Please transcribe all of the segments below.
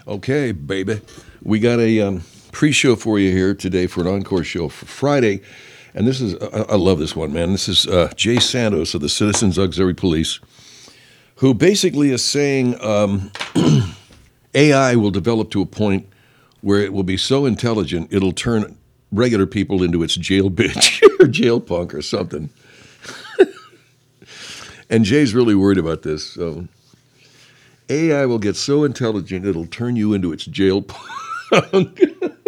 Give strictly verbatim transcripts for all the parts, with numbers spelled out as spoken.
Okay, baby. We got a um, pre-show for you here today for an encore show for Friday. And this is, I, I love this one, man. This is uh, Jay Santos of the Citizens Auxiliary Police, who basically is saying um, A I will develop to a point where it will be so intelligent, it'll turn regular people into its jail bitch or jail punk or something. And Jay's really worried about this. So A I will get so intelligent, it'll turn you into its jail punk.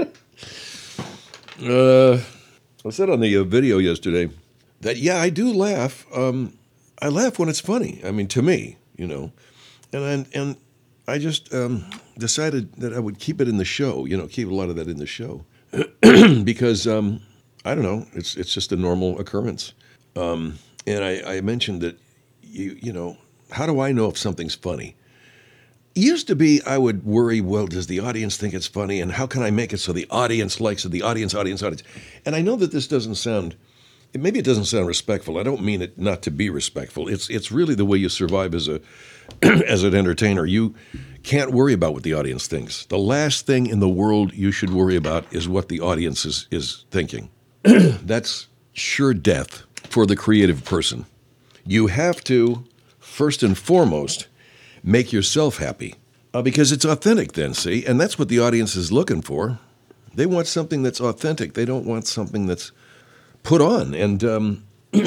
uh, I said on the uh, video yesterday that, yeah, I do laugh. Um, I laugh when it's funny. I mean, to me, you know. And and, and I just um, decided that I would keep it in the show, you know, keep a lot of that in the show. because, um, I don't know, it's it's just a normal occurrence. Um, and I, I mentioned that, you you know, how do I know if something's funny? It used to be I would worry, well, does the audience think it's funny? And how can I make it so the audience likes it? The audience, audience, audience. And I know that this doesn't sound, maybe it doesn't sound respectful. I don't mean it not to be respectful. It's it's really the way you survive as a as an entertainer. You can't worry about what the audience thinks. The last thing in the world you should worry about is what the audience is, is thinking. That's sure death for the creative person. You have to, first and foremost, make yourself happy, uh, because it's authentic then, see? And that's what the audience is looking for. They want something that's authentic. They don't want something that's put on. And um,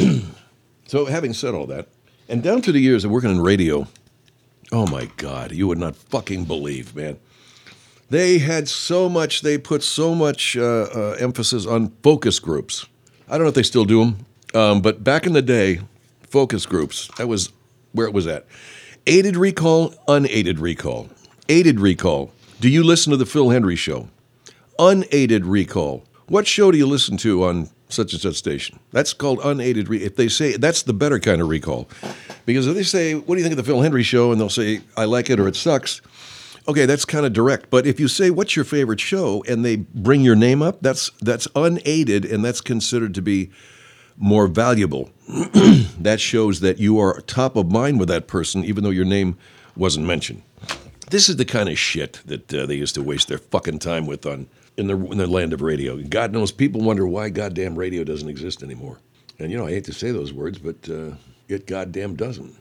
so having said all that, and down through the years of working in radio, oh my God, you would not fucking believe, man. They had so much, they put so much uh, uh, emphasis on focus groups. I don't know if they still do them, um, but back in the day, focus groups, that was where it was at. Aided recall, unaided recall. Aided recall. Do you listen to the Phil Hendry Show? Unaided recall. What show do you listen to on such and such station? That's called unaided recall. If they say, that's the better kind of recall. Because if they say, what do you think of the Phil Hendry Show? And they'll say, I like it or it sucks. Okay, that's kind of direct. But if you say, what's your favorite show? And they bring your name up, that's that's unaided, and that's considered to be more valuable. That shows that you are top of mind with that person, even though your name wasn't mentioned. This is the kind of shit that uh, they used to waste their fucking time with on in the, in the land of radio. God knows people wonder why goddamn radio doesn't exist anymore. And, you know, I hate to say those words, but uh, it goddamn doesn't.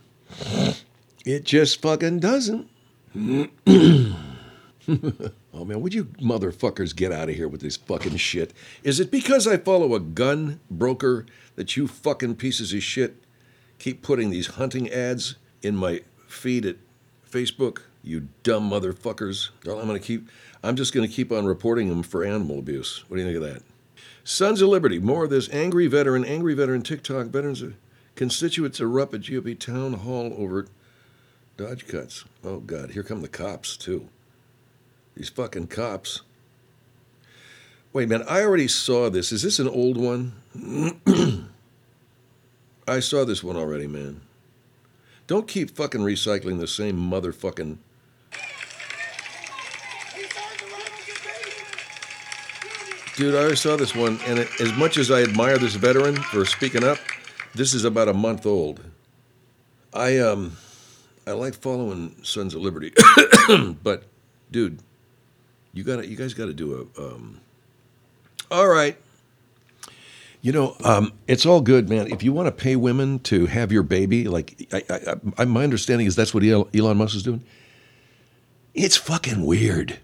It just fucking doesn't. Oh, man, would you motherfuckers get out of here with this fucking shit? Is it because I follow a gun broker that you fucking pieces of shit keep putting these hunting ads in my feed at Facebook? You dumb motherfuckers. Well, I'm gonna keep, I'm just going to keep on reporting them for animal abuse. What do you think of that? Sons of Liberty, more of this angry veteran, angry veteran TikTok veterans, constituents erupt at G O P town hall over Dodge cuts. Oh, God, here come the cops, too. These fucking cops. Wait, man, I already saw this. Is this an old one? I saw this one already, man. Don't keep fucking recycling the same motherfucking... Dude, I already saw this one, and it, as much as I admire this veteran for speaking up, this is about a month old. I, um... I like following Sons of Liberty, but, dude, you got you guys got to do a. Um, all right, you know, um, it's all good, man. If you want to pay women to have your baby, like I, I, I, my understanding is that's what Elon Musk is doing. It's fucking weird.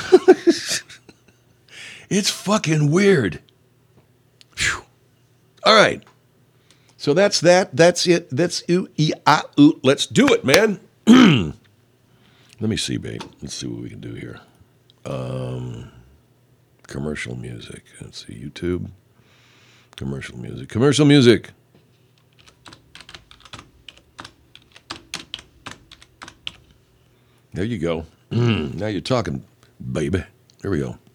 It's fucking weird. Whew. All right. So that's that. That's it. That's ooh, ee, ah, ooh. Let's do it, man. Let me see, babe. Let's see what we can do here. Um, commercial music. Let's see. YouTube. Commercial music. Commercial music. There you go. Now you're talking, baby. There we go.